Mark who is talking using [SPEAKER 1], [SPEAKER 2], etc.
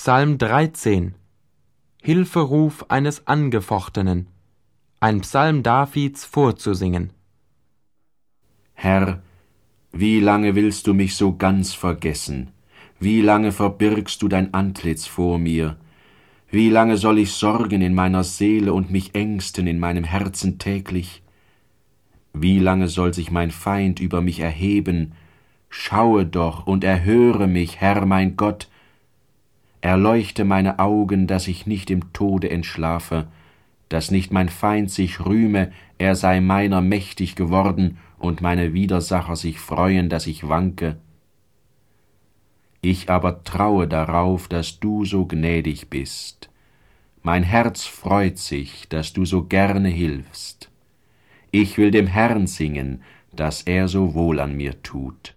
[SPEAKER 1] Psalm 13. Hilferuf eines Angefochtenen. Ein Psalm Davids vorzusingen.
[SPEAKER 2] Herr, wie lange willst du mich so ganz vergessen? Wie lange verbirgst du dein Antlitz vor mir? Wie lange soll ich sorgen in meiner Seele und mich ängsten in meinem Herzen täglich? Wie lange soll sich mein Feind über mich erheben? Schaue doch und erhöre mich, Herr mein Gott. Erleuchte meine Augen, dass ich nicht im Tode entschlafe, dass nicht mein Feind sich rühme, er sei meiner mächtig geworden, und meine Widersacher sich freuen, dass ich wanke. Ich aber traue darauf, dass du so gnädig bist. Mein Herz freut sich, dass du so gerne hilfst. Ich will dem Herrn singen, dass er so wohl an mir tut.